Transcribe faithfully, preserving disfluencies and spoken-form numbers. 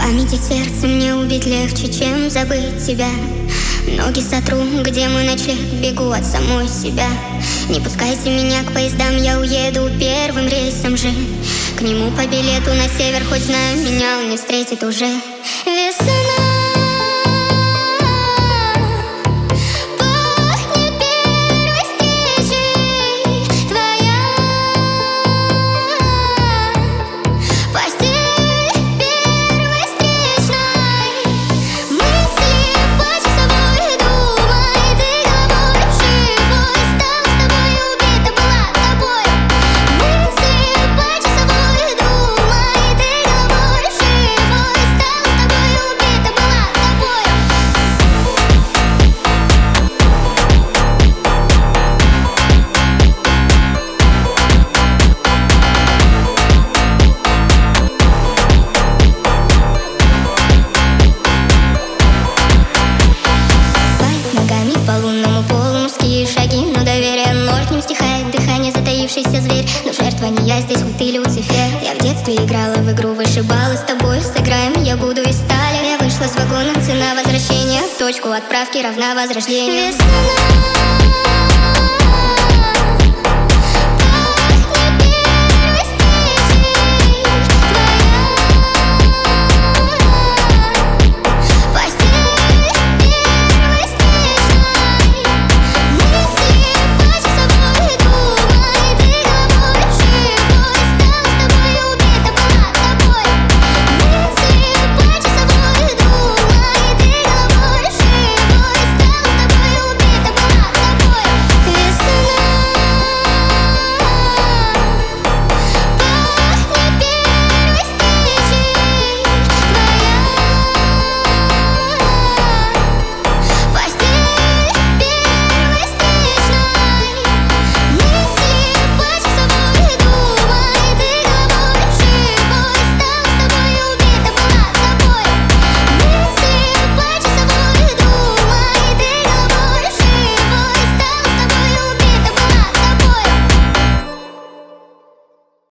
памяти сердце мне убить легче, чем забыть тебя. Ноги сотру, где мой ночлег, бегу от самой себя. Не пускайте меня к поездам, я уеду первым рейсом же. К нему по билету на север, хоть знаю, меня он не встретит уже. Весна. Затаившийся зверь, но жертва не я, здесь хоть ты Люцифер. Я в детстве играла в игру, вышибала с тобой. Сыграем, я буду из стали. Я вышла с вагона, цена возвращения в точку отправки равна возрождению. Весна.